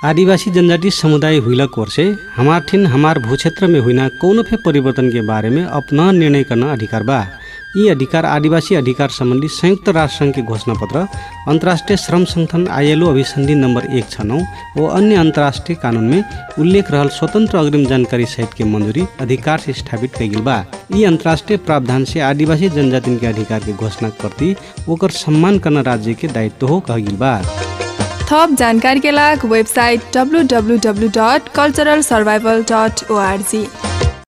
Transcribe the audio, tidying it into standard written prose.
आदिवासी जनजाति समुदाय हुइलक वर्षे हमार ठिन हमार भू क्षेत्र में हुइना कौनो फे परिवर्तन के बारे में अपना निर्णय करना अधिकार बा। यी अधिकार आदिवासी अधिकार संबंधी संयुक्त राष्ट्र संघ के घोषणा पत्र, अंतर्राष्ट्रीय श्रम संगठन ILO अभिसंधि नंबर 169 व अन्य अंतर्राष्ट्रीय कानून में उल्लेख रहल स्वतंत्र अग्रिम जानकारी सहित के मंजूरी अधिकार से स्थापित कइल बा। यी अंतर्राष्ट्रीय प्रावधान से आदिवासी जनजाति के अधिकार के घोषणा करती ओकर सम्मान करना राज्य के दायित्व हो कहल बा। थप जानकारी के लागि वेबसाइट www.culturalsurvival.org।